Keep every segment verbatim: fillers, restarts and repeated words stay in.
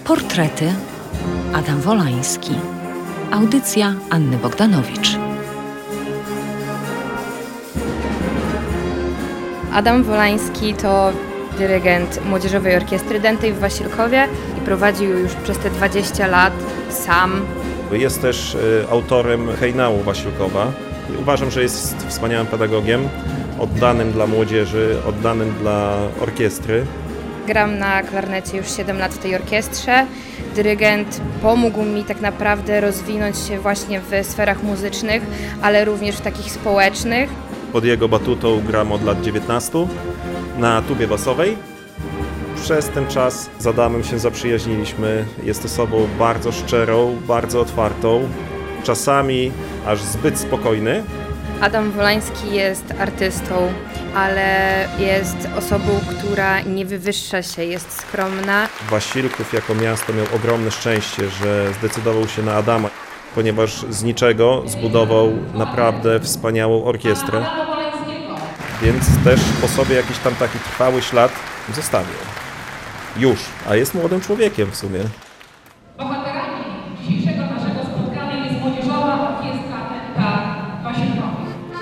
Portrety Adam Wolański. Audycja Anny Bogdanowicz. Adam Wolański to dyrygent Młodzieżowej Orkiestry Dętej w Wasilkowie i prowadził już przez te dwadzieścia lat sam. Jest też autorem hejnału Wasilkowa. Uważam, że jest wspaniałym pedagogiem, oddanym dla młodzieży, oddanym dla orkiestry. Gram na klarnecie już siedem lat w tej orkiestrze. Dyrygent pomógł mi tak naprawdę rozwinąć się właśnie w sferach muzycznych, ale również w takich społecznych. Pod jego batutą gram od lat dziewiętnastu na tubie basowej. Przez ten czas z Adamem się zaprzyjaźniliśmy. Jest osobą bardzo szczerą, bardzo otwartą, czasami aż zbyt spokojny. Adam Wolański jest artystą, ale jest osobą, która nie wywyższa się, jest skromna. Wasilków jako miasto miał ogromne szczęście, że zdecydował się na Adama, ponieważ z niczego zbudował naprawdę wspaniałą orkiestrę, więc też po sobie jakiś tam taki trwały ślad zostawił. Już, a jest młodym człowiekiem w sumie. Bohaterami dzisiejszego naszego spotkania jest Młodzieżowa Orkiestra Dęta w Wasilkowie.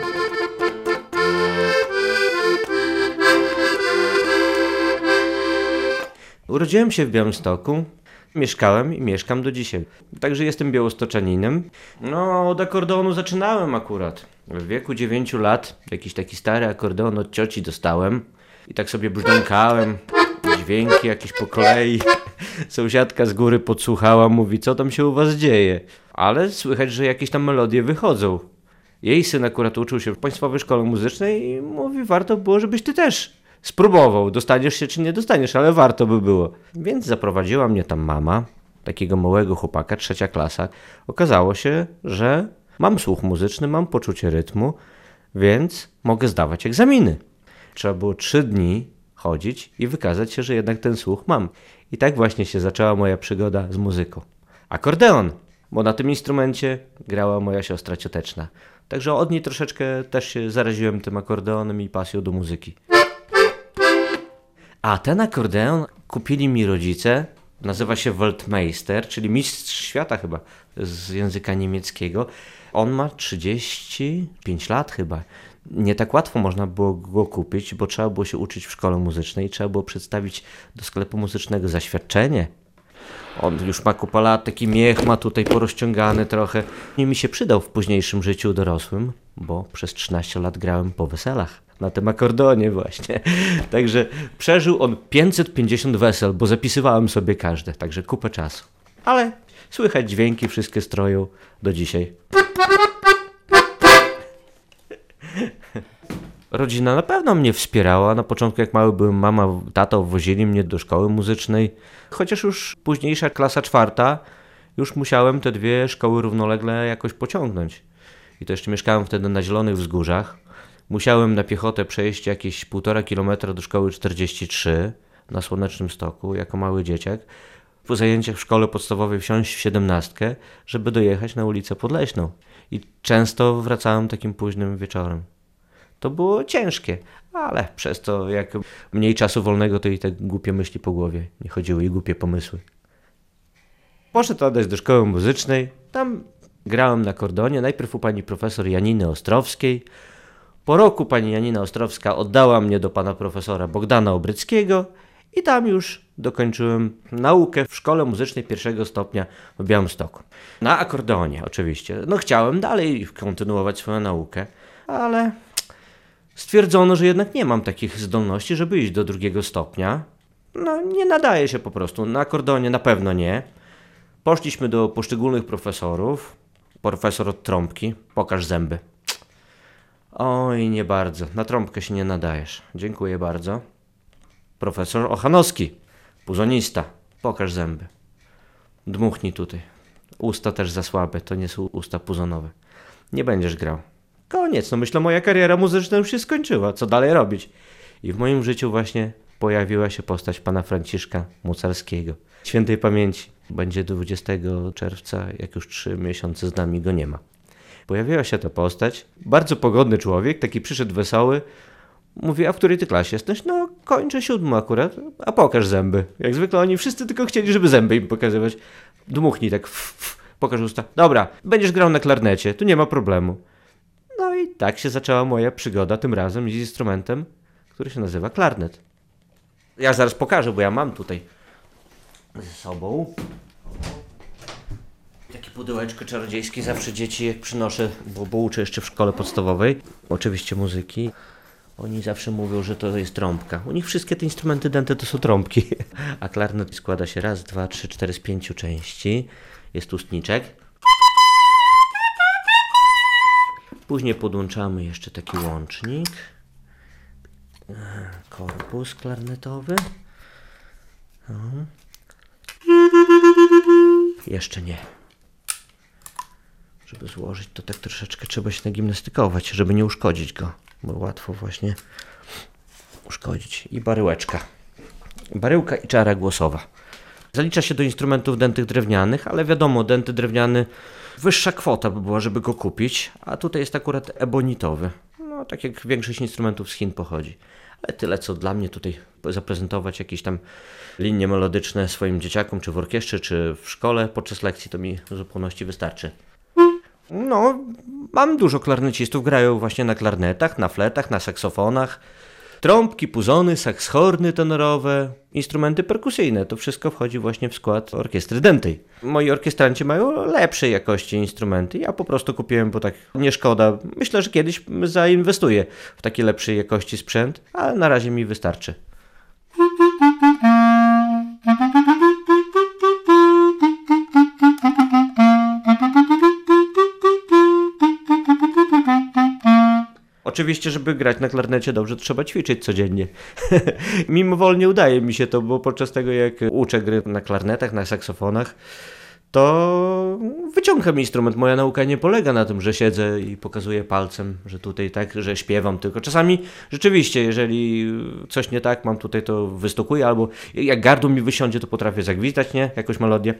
Urodziłem się w Białymstoku, mieszkałem i mieszkam do dzisiaj. Także jestem białostoczaninem. No, od akordeonu zaczynałem akurat. W wieku dziewięciu lat jakiś taki stary akordeon od cioci dostałem i tak sobie brzdąkałem. Dźwięki jakieś po kolei. Sąsiadka z góry podsłuchała, mówi, co tam się u was dzieje. Ale słychać, że jakieś tam melodie wychodzą. Jej syn akurat uczył się w Państwowej Szkole Muzycznej i mówi, warto było, żebyś ty też spróbował. Dostaniesz się czy nie dostaniesz, ale warto by było. Więc zaprowadziła mnie tam mama, takiego małego chłopaka, trzecia klasa. Okazało się, że mam słuch muzyczny, mam poczucie rytmu, więc mogę zdawać egzaminy. Trzeba było trzy dni chodzić i wykazać się, że jednak ten słuch mam. I tak właśnie się zaczęła moja przygoda z muzyką. Akordeon, bo na tym instrumencie grała moja siostra cioteczna. Także od niej troszeczkę też się zaraziłem tym akordeonem i pasją do muzyki. A ten akordeon kupili mi rodzice, nazywa się Weltmeister, czyli mistrz świata chyba z języka niemieckiego. On ma trzydzieści pięć lat chyba. Nie tak łatwo można było go kupić, bo trzeba było się uczyć w szkole muzycznej, trzeba było przedstawić do sklepu muzycznego zaświadczenie. On już ma kupę lat, taki miech ma tutaj porozciągany trochę. Nie mi się przydał w późniejszym życiu dorosłym, bo przez trzynaście lat grałem po weselach. Na tym akordeonie właśnie. Także przeżył on pięćset pięćdziesiąt wesel, bo zapisywałem sobie każde, także kupę czasu. Ale słychać dźwięki, wszystkie stroją do dzisiaj. Rodzina na pewno mnie wspierała. Na początku jak mały byłem, mama, tata wozili mnie do szkoły muzycznej. Chociaż już późniejsza klasa czwarta, już musiałem te dwie szkoły równolegle jakoś pociągnąć. I to jeszcze mieszkałem wtedy na Zielonych Wzgórzach. Musiałem na piechotę przejść jakieś półtora kilometra do szkoły czterdzieści trzy na Słonecznym Stoku, jako mały dzieciak. Po zajęciach w szkole podstawowej wsiąść w siedemnastkę, żeby dojechać na ulicę Podleśną. I często wracałem takim późnym wieczorem. To było ciężkie, ale przez to jak mniej czasu wolnego, to i te głupie myśli po głowie nie chodziły i głupie pomysły. Poszedł Adaś do szkoły muzycznej, tam grałem na akordeonie, najpierw u pani profesor Janiny Ostrowskiej. Po roku pani Janina Ostrowska oddała mnie do pana profesora Bogdana Obryckiego i tam już dokończyłem naukę w szkole muzycznej pierwszego stopnia w Białymstoku. Na akordeonie oczywiście. No chciałem dalej kontynuować swoją naukę, ale stwierdzono, że jednak nie mam takich zdolności, żeby iść do drugiego stopnia. No nie nadaje się po prostu. Na akordeonie na pewno nie. Poszliśmy do poszczególnych profesorów. Profesor od trąbki. Pokaż zęby. Oj, nie bardzo. Na trąbkę się nie nadajesz. Dziękuję bardzo. Profesor Ochanowski. Puzonista. Pokaż zęby. Dmuchnij tutaj. Usta też za słabe. To nie są usta puzonowe. Nie będziesz grał. Koniec. No myślę, moja kariera muzyczna już się skończyła. Co dalej robić? I w moim życiu właśnie pojawiła się postać pana Franciszka Mucarskiego. Świętej pamięci. Będzie dwudziestego czerwca, jak już trzy miesiące z nami go nie ma. Pojawiła się ta postać. Bardzo pogodny człowiek, taki przyszedł wesoły. Mówi, a w której ty klasie jesteś? No, kończę siódmą akurat, a pokaż zęby. Jak zwykle oni wszyscy tylko chcieli, żeby zęby im pokazywać. Dmuchnij tak, f, f, pokaż usta. Dobra, będziesz grał na klarnecie, tu nie ma problemu. No i tak się zaczęła moja przygoda tym razem z instrumentem, który się nazywa klarnet. Ja zaraz pokażę, bo ja mam tutaj ze sobą takie pudełeczko czarodziejskie. Zawsze dzieci jak przynoszę, bo, bo uczę jeszcze w szkole podstawowej, oczywiście muzyki. Oni zawsze mówią, że to jest trąbka. U nich wszystkie te instrumenty dęte to są trąbki. A klarnet składa się raz, dwa, trzy, cztery z pięciu części. Jest ustniczek. Później podłączamy jeszcze taki łącznik. Korpus klarnetowy. No. Jeszcze nie. Żeby złożyć to tak troszeczkę trzeba się nagimnastykować, żeby nie uszkodzić go, bo łatwo właśnie uszkodzić. I baryłeczka. Baryłka i czara głosowa. Zalicza się do instrumentów dętych drewnianych, ale wiadomo, dęty drewniany wyższa kwota by była, żeby go kupić, a tutaj jest akurat ebonitowy. No, tak jak większość instrumentów z Chin pochodzi. Ale tyle, co dla mnie tutaj zaprezentować jakieś tam linie melodyczne swoim dzieciakom, czy w orkiestrze, czy w szkole podczas lekcji, to mi w zupełności wystarczy. No, mam dużo klarnecistów, grają właśnie na klarnetach, na fletach, na saksofonach. Trąbki, puzony, sakshorny tenorowe, instrumenty perkusyjne, to wszystko wchodzi właśnie w skład orkiestry dętej. Moi orkiestranci mają lepszej jakości instrumenty, ja po prostu kupiłem, bo tak nie szkoda. Myślę, że kiedyś zainwestuję w taki lepszej jakości sprzęt, ale na razie mi wystarczy. Oczywiście, żeby grać na klarnecie dobrze, trzeba ćwiczyć codziennie. Mimowolnie udaje mi się to, bo podczas tego jak uczę gry na klarnetach, na saksofonach, to wyciągam instrument. Moja nauka nie polega na tym, że siedzę i pokazuję palcem, że tutaj tak, że śpiewam, tylko czasami rzeczywiście, jeżeli coś nie tak mam tutaj, to wystukuję, albo jak gardło mi wysiądzie, to potrafię zagwizdać, nie? Jakąś melodię.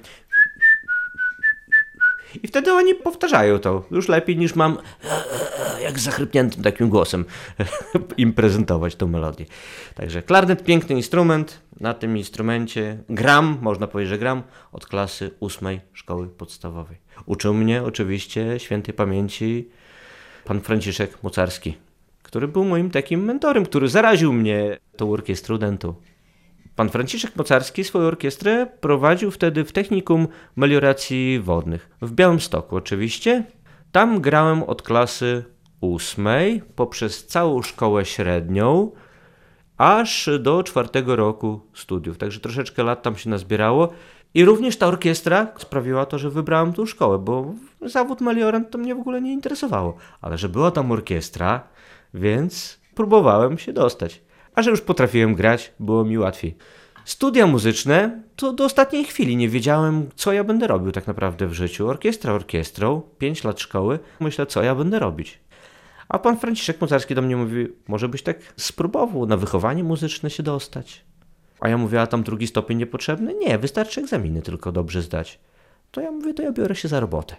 I wtedy oni powtarzają to już lepiej niż mam jak zachrypniętym takim głosem im prezentować tą melodię. Także klarnet, piękny instrument. Na tym instrumencie gram, można powiedzieć, że gram od klasy ósmej szkoły podstawowej. Uczył mnie oczywiście świętej pamięci pan Franciszek Mocarski, który był moim takim mentorem, który zaraził mnie tą orkiestrą dętą. Pan Franciszek Mocarski swoją orkiestrę prowadził wtedy w Technikum Melioracji Wodnych. W Białymstoku oczywiście. Tam grałem od klasy ósmej poprzez całą szkołę średnią, aż do czwartego roku studiów. Także troszeczkę lat tam się nazbierało. I również ta orkiestra sprawiła to, że wybrałem tą szkołę, bo zawód meliorant to mnie w ogóle nie interesowało. Ale że była tam orkiestra, więc próbowałem się dostać. A że już potrafiłem grać, było mi łatwiej. Studia muzyczne, to do ostatniej chwili nie wiedziałem, co ja będę robił tak naprawdę w życiu. Orkiestra orkiestrą, pięć lat szkoły, myślę, co ja będę robić. A pan Franciszek Mocarski do mnie mówi, może byś tak spróbował na wychowanie muzyczne się dostać. A ja mówię, a tam drugi stopień niepotrzebny? Nie, wystarczy egzaminy tylko dobrze zdać. To ja mówię, to ja biorę się za robotę.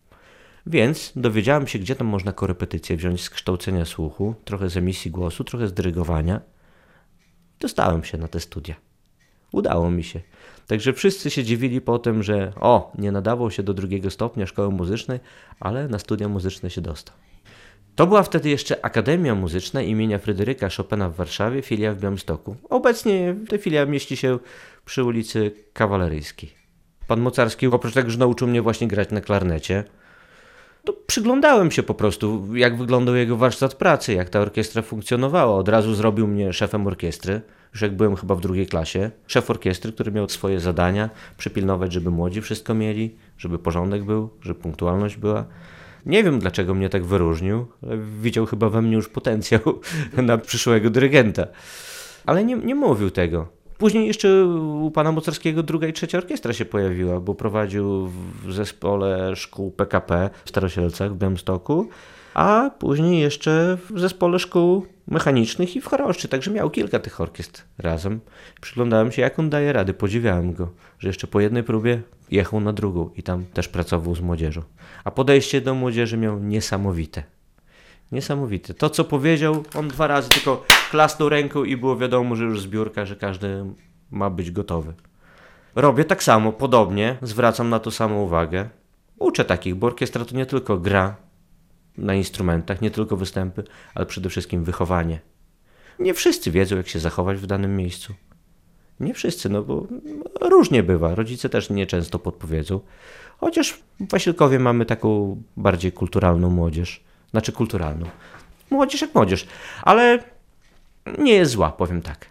Więc dowiedziałem się, gdzie tam można korepetycje wziąć z kształcenia słuchu, trochę z emisji głosu, trochę z dyrygowania. Dostałem się na te studia. Udało mi się. Także wszyscy się dziwili potem, że o, nie nadawał się do drugiego stopnia szkoły muzycznej, ale na studia muzyczne się dostał. To była wtedy jeszcze Akademia Muzyczna imienia Fryderyka Chopina w Warszawie, filia w Białymstoku. Obecnie ta filia mieści się przy ulicy Kawaleryjskiej. Pan Mocarski, oprócz tego, że nauczył mnie właśnie grać na klarnecie, to przyglądałem się po prostu, jak wyglądał jego warsztat pracy, jak ta orkiestra funkcjonowała. Od razu zrobił mnie szefem orkiestry, już jak byłem chyba w drugiej klasie. Szef orkiestry, który miał swoje zadania, przypilnować, żeby młodzi wszystko mieli, żeby porządek był, żeby punktualność była. Nie wiem, dlaczego mnie tak wyróżnił, ale widział chyba we mnie już potencjał na przyszłego dyrygenta. Ale nie, nie mówił tego. Później jeszcze u pana Mocarskiego druga i trzecia orkiestra się pojawiła, bo prowadził w zespole szkół P K P w Starosielcach w Białymstoku, a później jeszcze w zespole szkół mechanicznych i w Choroszczy, także miał kilka tych orkiestr razem. Przyglądałem się, jak on daje rady, podziwiałem go, że jeszcze po jednej próbie jechał na drugą i tam też pracował z młodzieżą. A podejście do młodzieży miał niesamowite. Niesamowite. To, co powiedział, on dwa razy tylko klasnął ręką i było wiadomo, że już zbiórka, że każdy ma być gotowy. Robię tak samo, podobnie, zwracam na to samą uwagę. Uczę takich, bo orkiestra to nie tylko gra na instrumentach, nie tylko występy, ale przede wszystkim wychowanie. Nie wszyscy wiedzą, jak się zachować w danym miejscu. Nie wszyscy, no bo różnie bywa. Rodzice też nieczęsto podpowiedzą. Chociaż w Wasilkowie mamy taką bardziej kulturalną młodzież. Znaczy kulturalną. Młodzież jak młodzież. Ale nie jest zła, powiem tak.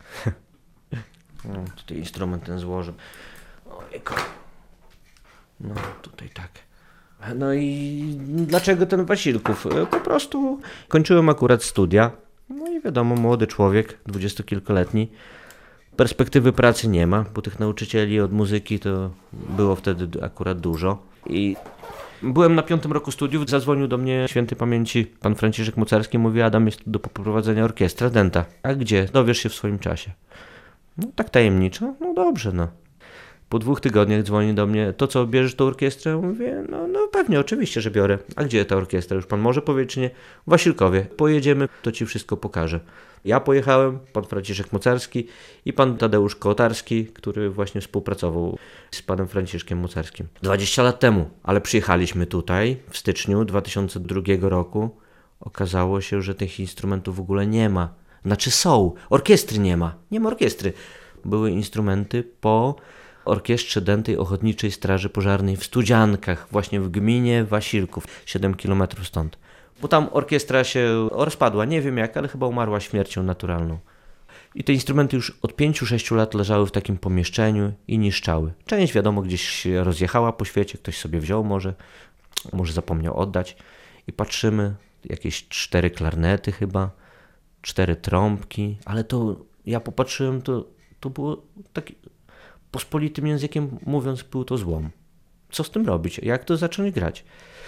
No, tutaj instrument ten złożę. Ojejku. No tutaj tak. No i dlaczego ten Wasilków? Po prostu kończyłem akurat studia. No i wiadomo, młody człowiek, dwudziestokilkoletni. Perspektywy pracy nie ma, bo tych nauczycieli od muzyki to było wtedy akurat dużo. I byłem na piątym roku studiów, zadzwonił do mnie świętej pamięci pan Franciszek Mocarski, mówi: Adam, jest do poprowadzenia orkiestra Denta. A gdzie? Dowiesz się w swoim czasie. No tak tajemniczo, no dobrze, no. Po dwóch tygodniach dzwoni do mnie: to co, bierzesz tą orkiestrę? Mówię: no, no pewnie, oczywiście, że biorę. A gdzie ta orkiestra? Już pan może powiedzieć, czy nie? W Wasilkowie. Pojedziemy, to ci wszystko pokażę. Ja pojechałem, pan Franciszek Mocarski i pan Tadeusz Kołtarski, który właśnie współpracował z panem Franciszkiem Mocarskim. dwadzieścia lat temu, ale przyjechaliśmy tutaj w styczniu dwa tysiące drugiego roku. Okazało się, że tych instrumentów w ogóle nie ma. Znaczy są, orkiestry nie ma. Nie ma orkiestry. Były instrumenty po Orkiestrze Dętej Ochotniczej Straży Pożarnej w Studziankach, właśnie w gminie Wasilków, siedem kilometrów stąd. Bo tam orkiestra się rozpadła, nie wiem jak, ale chyba umarła śmiercią naturalną. I te instrumenty już od pięciu sześciu lat leżały w takim pomieszczeniu i niszczały. Część wiadomo gdzieś się rozjechała po świecie, ktoś sobie wziął może, może zapomniał oddać. I patrzymy, jakieś cztery klarnety chyba, cztery trąbki, ale to ja popatrzyłem, to, to było takie, pospolitym językiem mówiąc, był to złom. Co z tym robić? Jak to zacząć grać?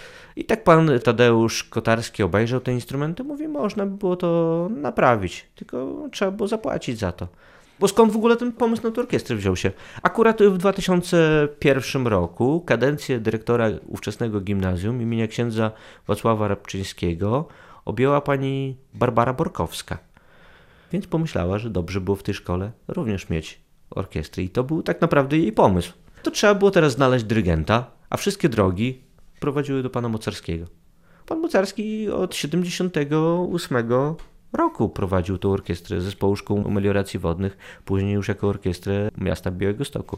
I tak pan Tadeusz Kotarski obejrzał te instrumenty, mówi: można by było to naprawić, tylko trzeba było zapłacić za to. Bo skąd w ogóle ten pomysł na tę orkiestrę wziął się? Akurat w dwa tysiące pierwszym roku kadencję dyrektora ówczesnego gimnazjum imienia księdza Wacława Rabczyńskiego objęła pani Barbara Borkowska. Więc pomyślała, że dobrze było w tej szkole również mieć orkiestry i to był tak naprawdę jej pomysł. To trzeba było teraz znaleźć dyrygenta, a wszystkie drogi prowadziły do pana Mocarskiego. Pan Mocarski od siedemdziesiątego ósmego roku prowadził tę orkiestrę Zespołu Szkół Melioracji Wodnych, później już jako orkiestrę miasta Białegostoku.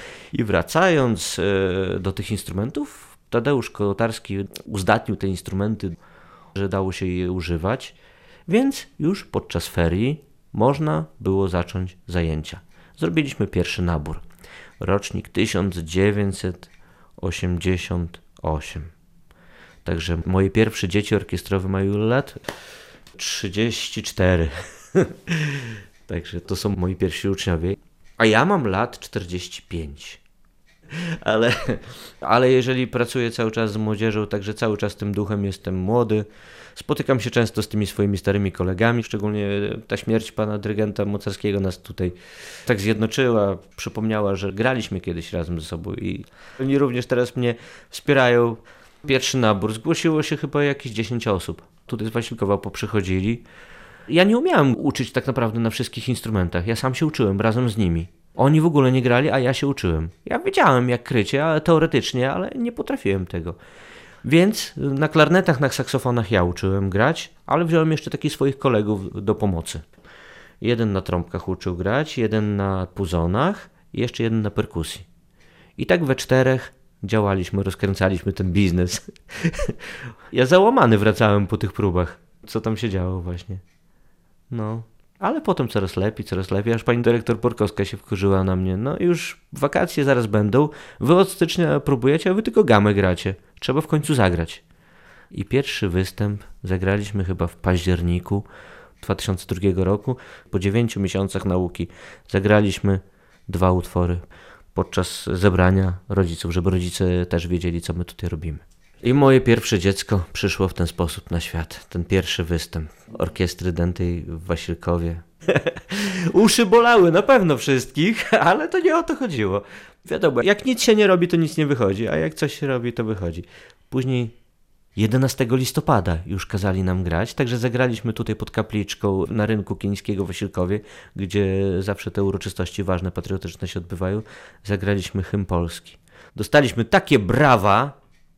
I wracając e, do tych instrumentów, Tadeusz Kotarski uzdatnił te instrumenty, że dało się je używać, więc już podczas ferii można było zacząć zajęcia. Zrobiliśmy pierwszy nabór. Rocznik tysiąc dziewięćset osiemdziesiąty ósmy. Także moje pierwsze dzieci orkiestrowe mają ile lat? trzydzieści cztery. Także to są moi pierwsi uczniowie. A ja mam lat czterdzieści pięć. Ale, ale jeżeli pracuję cały czas z młodzieżą, także cały czas tym duchem jestem młody. Spotykam się często z tymi swoimi starymi kolegami, szczególnie ta śmierć pana dyrygenta Mocarskiego nas tutaj tak zjednoczyła, przypomniała, że graliśmy kiedyś razem ze sobą i oni również teraz mnie wspierają. Pierwszy nabór, zgłosiło się chyba jakieś dziesięć osób. Tutaj z Wasilkowa poprzychodzili. Ja nie umiałem uczyć tak naprawdę na wszystkich instrumentach, ja sam się uczyłem razem z nimi. Oni w ogóle nie grali, a ja się uczyłem. Ja wiedziałem jak krycie, ale teoretycznie, ale nie potrafiłem tego. Więc na klarnetach, na saksofonach ja uczyłem grać, ale wziąłem jeszcze takich swoich kolegów do pomocy. Jeden na trąbkach uczył grać, jeden na puzonach i jeszcze jeden na perkusji. I tak we czterech działaliśmy, rozkręcaliśmy ten biznes. Ja załamany wracałem po tych próbach. Co tam się działo właśnie. No, ale potem coraz lepiej, coraz lepiej, aż pani dyrektor Borkowska się wkurzyła na mnie. No już wakacje zaraz będą, wy od stycznia próbujecie, a wy tylko gamę gracie. Trzeba w końcu zagrać. I pierwszy występ zagraliśmy chyba w październiku dwa tysiące drugiego roku. Po dziewięciu miesiącach nauki zagraliśmy dwa utwory podczas zebrania rodziców, żeby rodzice też wiedzieli, co my tutaj robimy. I moje pierwsze dziecko przyszło w ten sposób na świat. Ten pierwszy występ Orkiestry Dętej w Wasilkowie. Uszy bolały na pewno wszystkich, ale to nie o to chodziło. Wiadomo, jak nic się nie robi, to nic nie wychodzi, a jak coś się robi, to wychodzi. Później jedenastego listopada już kazali nam grać, także zagraliśmy tutaj pod kapliczką na rynku Kieńskiego w Wasilkowie, gdzie zawsze te uroczystości ważne, patriotyczne się odbywają. Zagraliśmy hymn polski. Dostaliśmy takie brawa,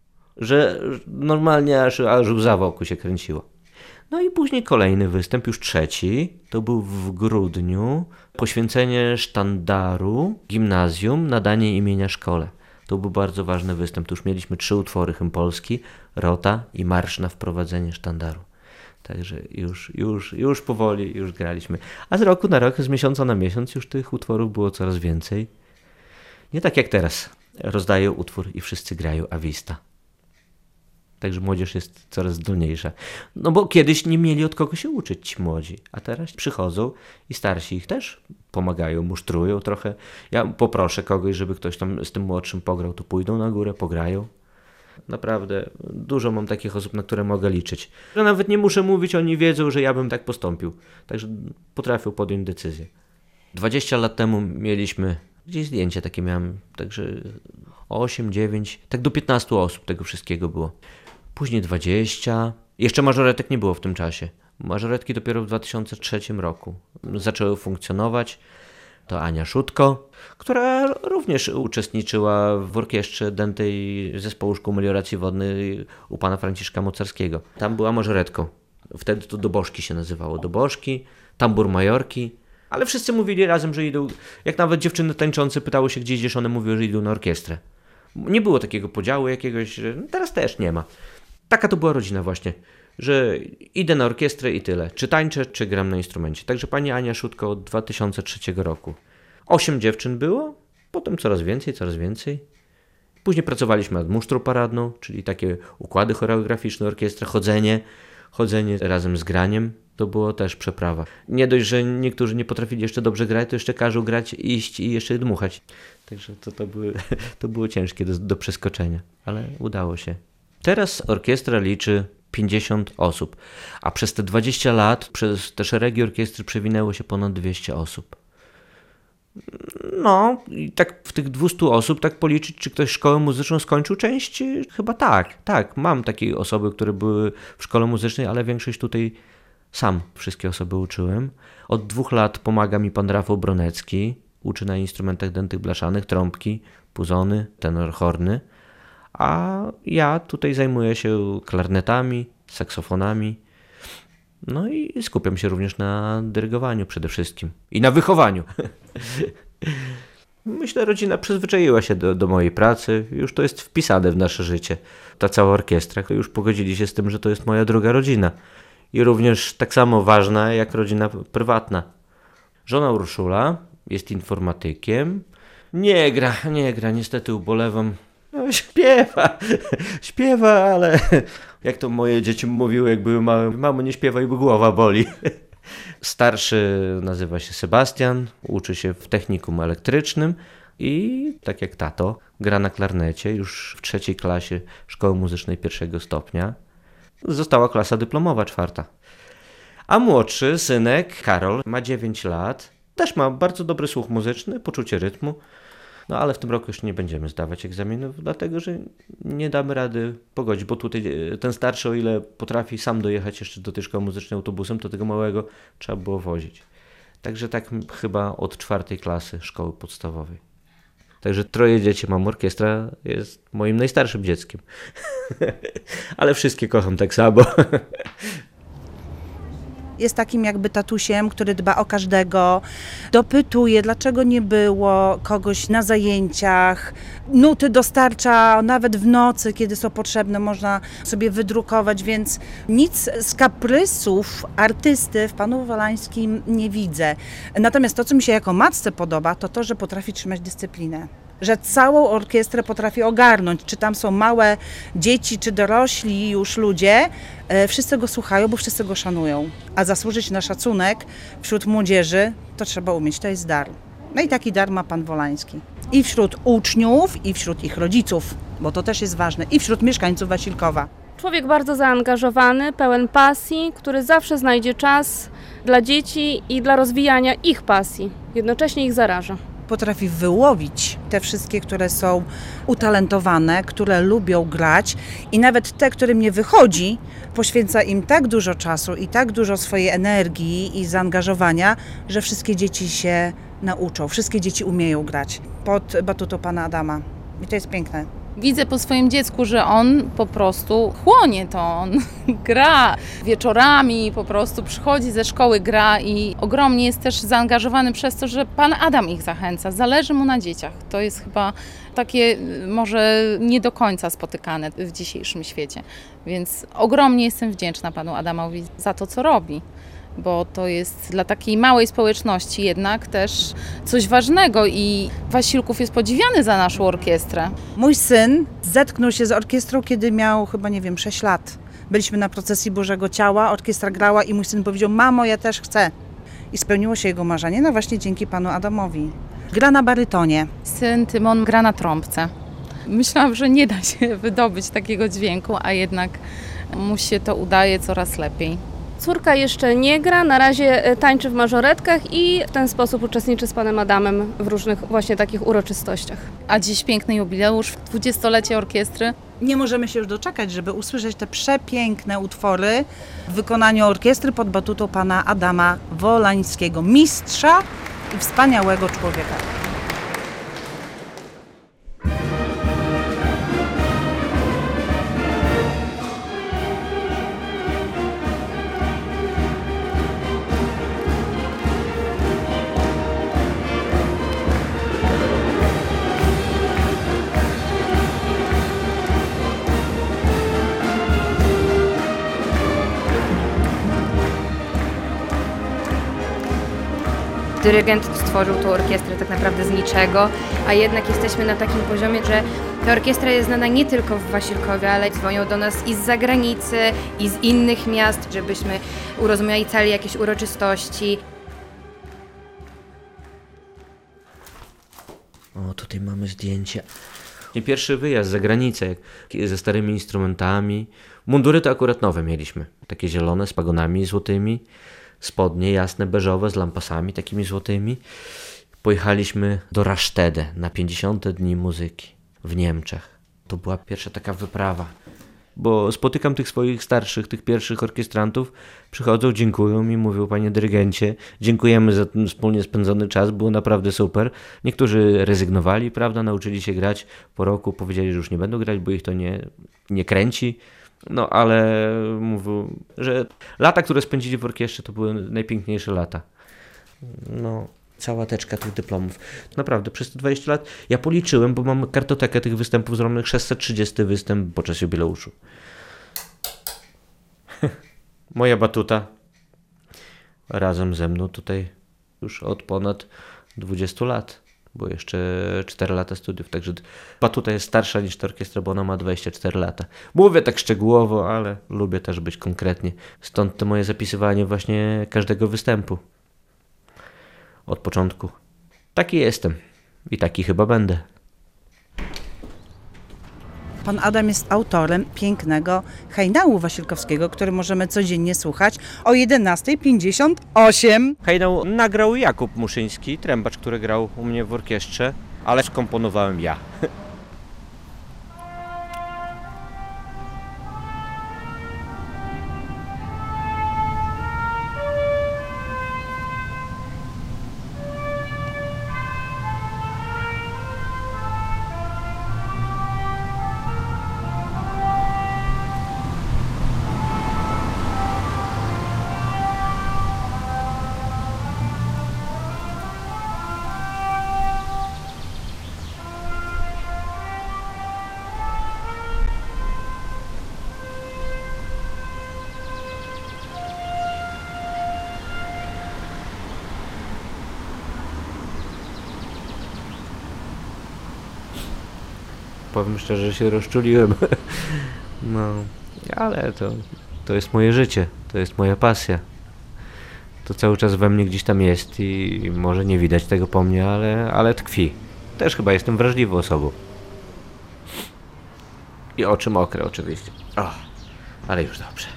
że normalnie aż, aż łza wokół się kręciło. No i później kolejny występ, już trzeci, to był w grudniu, poświęcenie sztandaru gimnazjum, nadanie imienia szkole. To był bardzo ważny występ. Tu już mieliśmy trzy utwory hymn polski, Rota i Marsz na wprowadzenie sztandaru. Także już, już, już powoli już graliśmy. A z roku na rok, z miesiąca na miesiąc już tych utworów było coraz więcej. Nie tak jak teraz. Rozdają utwór i wszyscy grają awista. Także młodzież jest coraz zdolniejsza. No bo kiedyś nie mieli od kogo się uczyć ci młodzi, a teraz przychodzą i starsi ich też pomagają, musztrują trochę. Ja poproszę kogoś, żeby ktoś tam z tym młodszym pograł, to pójdą na górę, pograją. Naprawdę dużo mam takich osób, na które mogę liczyć. Że nawet nie muszę mówić, oni wiedzą, że ja bym tak postąpił. Także potrafią podjąć decyzję. dwadzieścia lat temu mieliśmy, gdzieś zdjęcie takie miałem, także osiem, dziewięć, tak do piętnastu osób tego wszystkiego było. Później dwadzieścia. Jeszcze mażoretek nie było w tym czasie. Mażoretki dopiero w dwa tysiące trzecim roku zaczęły funkcjonować. To Ania Szutko, która również uczestniczyła w orkiestrze dętej Zespołu Szkół Melioracji Wodnej u pana Franciszka Mocarskiego. Tam była mażoretką. Wtedy to Dobożki się nazywało. Dobożki, tambur majorki. Ale wszyscy mówili razem, że idą. Jak nawet dziewczyny tańczące pytały się, gdzie idziesz, one mówiły, że idą na orkiestrę. Nie było takiego podziału jakiegoś, że teraz też nie ma. Taka to była rodzina właśnie, że idę na orkiestrę i tyle. Czy tańczę, czy gram na instrumencie. Także pani Ania Szutko od dwa tysiące trzeciego roku. Osiem dziewczyn było, potem coraz więcej, coraz więcej. Później pracowaliśmy nad musztrą paradną, czyli takie układy choreograficzne, orkiestra, chodzenie, chodzenie razem z graniem. To było też przeprawa. Nie dość, że niektórzy nie potrafili jeszcze dobrze grać, to jeszcze każą grać, iść i jeszcze dmuchać. Także to, to, były, to było ciężkie do, do przeskoczenia, ale udało się. Teraz orkiestra liczy pięćdziesiąt osób, a przez te dwadzieścia lat przez te szeregi orkiestry przewinęło się ponad dwieście osób. No i tak w tych dwustu osób tak policzyć, czy ktoś szkołę muzyczną skończył część? Chyba tak, tak. Mam takie osoby, które były w szkole muzycznej, ale większość tutaj sam wszystkie osoby uczyłem. Od dwóch lat pomaga mi pan Rafał Bronecki, uczy na instrumentach dętych blaszanych, trąbki, puzony, tenor horny. A ja tutaj zajmuję się klarnetami, saksofonami. No i skupiam się również na dyrygowaniu przede wszystkim. I na wychowaniu. Myślę, rodzina przyzwyczaiła się do, do mojej pracy. Już to jest wpisane w nasze życie. Ta cała orkiestra. Już pogodzili się z tym, że to jest moja druga rodzina. I również tak samo ważna jak rodzina prywatna. Żona Urszula jest informatykiem. Nie gra, nie gra, niestety ubolewam. No, śpiewa, śpiewa, ale jak to moje dzieci mówiły, jak były małe, mamo nie śpiewaj, bo głowa boli. Starszy nazywa się Sebastian, uczy się w technikum elektrycznym i tak jak tato, gra na klarnecie już w trzeciej klasie szkoły muzycznej pierwszego stopnia. Została klasa dyplomowa czwarta. A młodszy synek, Karol, ma dziewięć lat, też ma bardzo dobry słuch muzyczny, poczucie rytmu. No ale w tym roku już nie będziemy zdawać egzaminów, dlatego że nie damy rady pogodzić, bo tutaj ten starszy, o ile potrafi sam dojechać jeszcze do tej szkoły muzycznej autobusem, to tego małego trzeba było wozić. Także tak chyba od czwartej klasy szkoły podstawowej. Także troje dzieci mam, orkiestra jest moim najstarszym dzieckiem. Ale wszystkie kocham tak samo. Jest takim jakby tatusiem, który dba o każdego, dopytuje, dlaczego nie było kogoś na zajęciach. Nuty dostarcza nawet w nocy, kiedy są potrzebne, można sobie wydrukować, więc nic z kaprysów artysty w panu Wolańskim nie widzę. Natomiast to, co mi się jako matce podoba, to to, że potrafi trzymać dyscyplinę. Że całą orkiestrę potrafi ogarnąć, czy tam są małe dzieci, czy dorośli już ludzie, e, wszyscy go słuchają, bo wszyscy go szanują. A zasłużyć na szacunek wśród młodzieży, to trzeba umieć, to jest dar. No i taki dar ma pan Wolański. I wśród uczniów, i wśród ich rodziców, bo to też jest ważne, i wśród mieszkańców Wasilkowa. Człowiek bardzo zaangażowany, pełen pasji, który zawsze znajdzie czas dla dzieci i dla rozwijania ich pasji. Jednocześnie ich zaraża. potrafi wyłowić te wszystkie, które są utalentowane, które lubią grać i nawet te, którym nie wychodzi, poświęca im tak dużo czasu i tak dużo swojej energii i zaangażowania, że wszystkie dzieci się nauczą, wszystkie dzieci umieją grać pod batutą pana Adama. I to jest piękne. Widzę po swoim dziecku, że on po prostu chłonie to, on gra wieczorami, po prostu przychodzi ze szkoły, gra i ogromnie jest też zaangażowany przez to, że pan Adam ich zachęca, zależy mu na dzieciach. To jest chyba takie może nie do końca spotykane w dzisiejszym świecie, więc ogromnie jestem wdzięczna panu Adamowi za to, co robi. Bo to jest dla takiej małej społeczności jednak też coś ważnego i Wasilków jest podziwiany za naszą orkiestrę. Mój syn zetknął się z orkiestrą, kiedy miał chyba, nie wiem, sześć lat. Byliśmy na procesji Bożego Ciała, orkiestra grała i mój syn powiedział: mamo, ja też chcę. I spełniło się jego marzenie, no właśnie dzięki panu Adamowi. Gra na barytonie. Syn Tymon gra na trąbce. Myślałam, że nie da się wydobyć takiego dźwięku, a jednak mu się to udaje coraz lepiej. Córka jeszcze nie gra, na razie tańczy w mażoretkach i w ten sposób uczestniczy z panem Adamem w różnych właśnie takich uroczystościach. A dziś piękny jubileusz, dwudziestolecie orkiestry. Nie możemy się już doczekać, żeby usłyszeć te przepiękne utwory w wykonaniu orkiestry pod batutą pana Adama Wolańskiego, mistrza i wspaniałego człowieka. Dyrygent stworzył tą orkiestrę tak naprawdę z niczego, a jednak jesteśmy na takim poziomie, że ta orkiestra jest znana nie tylko w Wasilkowie, ale dzwonią do nas i z zagranicy, i z innych miast, żebyśmy urozmaicali jakieś uroczystości. O, tutaj mamy zdjęcie. I pierwszy wyjazd za granicę ze starymi instrumentami. Mundury to akurat nowe mieliśmy. Takie zielone z pagonami złotymi. Spodnie jasne, beżowe z lampasami takimi złotymi. Pojechaliśmy do Rastede na pięćdziesiąte dni muzyki w Niemczech. To była pierwsza taka wyprawa. Bo spotykam tych swoich starszych, tych pierwszych orkiestrantów, przychodzą, dziękują mi, mówią: panie dyrygencie, dziękujemy za ten wspólnie spędzony czas, było naprawdę super. Niektórzy rezygnowali, prawda, nauczyli się grać po roku, powiedzieli, że już nie będą grać, bo ich to nie, nie kręci. No ale mówią, że lata, które spędzili w orkiestrze, to były najpiękniejsze lata. No, cała teczka tych dyplomów. Naprawdę, przez te dwadzieścia lat ja policzyłem, bo mam kartotekę tych występów zrobionych, sześćset trzydzieści występ podczas jubileuszu. Moja batuta razem ze mną tutaj już od ponad dwudziestu lat. Bo jeszcze cztery lata studiów, także batuta jest starsza niż ta orkiestra, bo ona ma dwadzieścia cztery lata. Mówię tak szczegółowo, ale lubię też być konkretnie. Stąd to moje zapisywanie właśnie każdego występu. Od początku. Taki jestem i taki chyba będę. Pan Adam jest autorem pięknego hejnału wasilkowskiego, który możemy codziennie słuchać o jedenasta pięćdziesiąt osiem. Hejnał nagrał Jakub Muszyński, trębacz, który grał u mnie w orkiestrze, ale skomponowałem ja. Powiem szczerze, że się rozczuliłem. No, ale to, to jest moje życie, to jest moja pasja. To cały czas we mnie gdzieś tam jest i może nie widać tego po mnie, ale, ale tkwi. Też chyba jestem wrażliwą osobą. I oczy mokre oczywiście. O, ale już dobrze.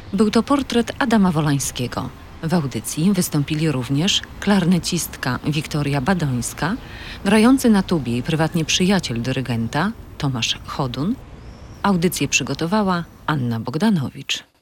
Był to portret Adama Wolańskiego. W audycji wystąpili również klarnecistka Wiktoria Badońska, grający na tubie i prywatnie przyjaciel dyrygenta Tomasz Chodun. Audycję przygotowała Anna Bogdanowicz.